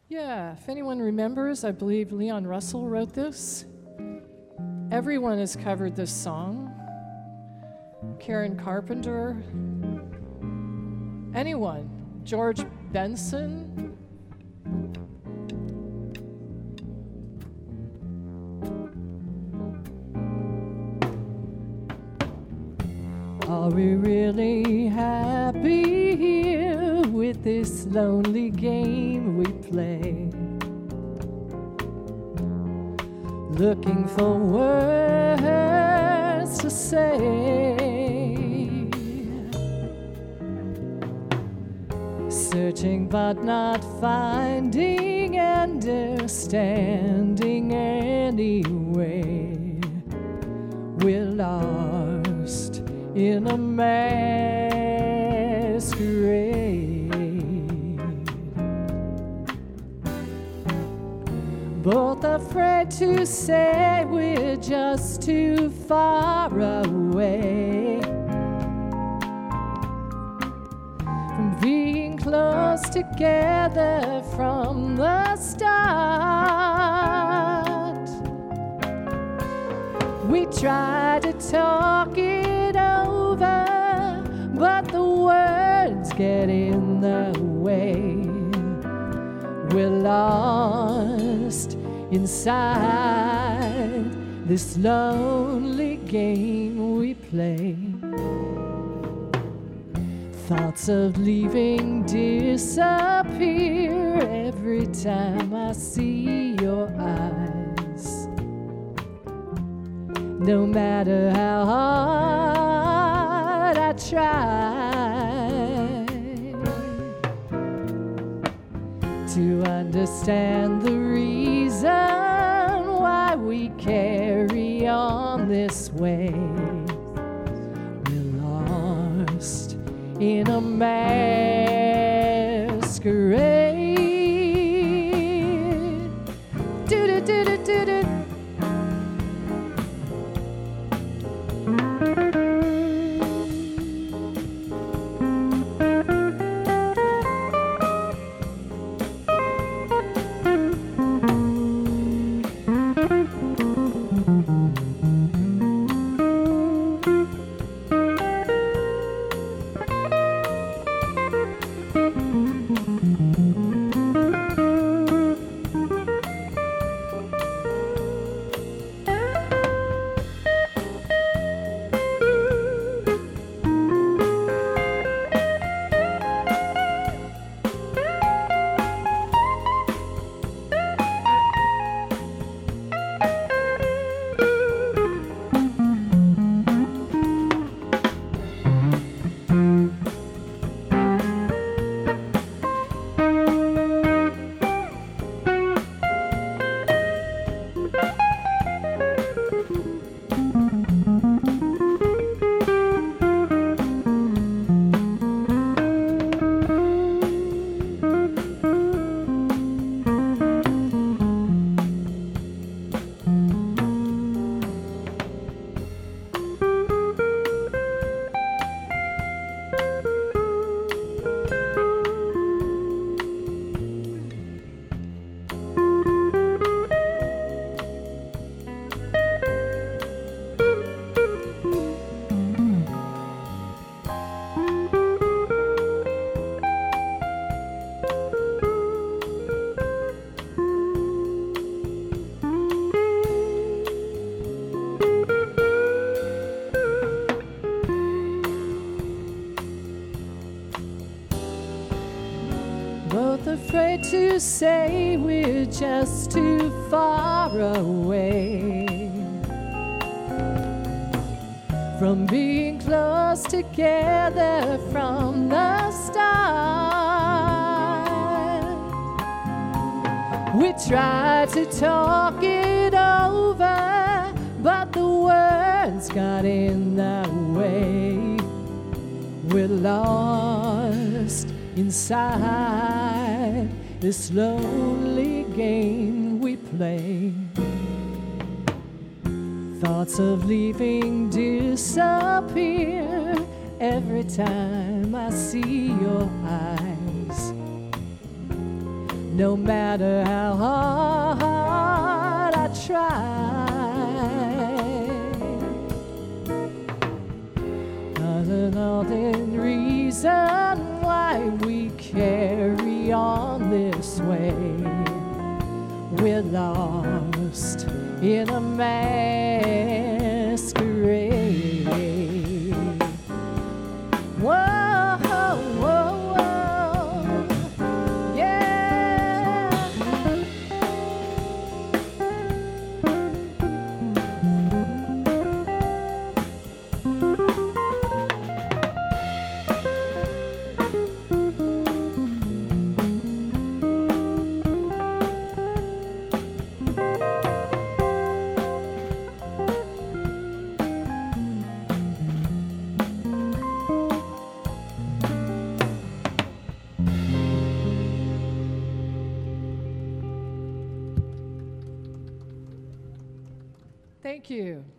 Yeah, if anyone remembers, I believe Leon Russell wrote this. Everyone has covered this song. Karen Carpenter. Anyone. George Benson. Are we really happy here with this lonely game we play? Looking for words to say, searching but not finding, understanding anyway. We're lost in a masquerade, both afraid to say we're just too far away from being close together from the start. We try to talk it over, but the words get in the way. We're lost inside this lonely game we play. Thoughts of leaving disappear every time I see your eyes. No matter how hard I try to understand the reason why we carry on this way, we're lost in a masquerade. Do-do-do-do-do-do. Both afraid to say we're just too far away from being close together from the start. We try to talk it over, but the words got in the way. We're lost inside this lonely game we play. Thoughts of leaving disappear every time I see your eyes. no matter how hard I try. Another reason why we carry on this way. We're lost in a masquerade. Whoa, whoa, whoa, yeah. Thank you.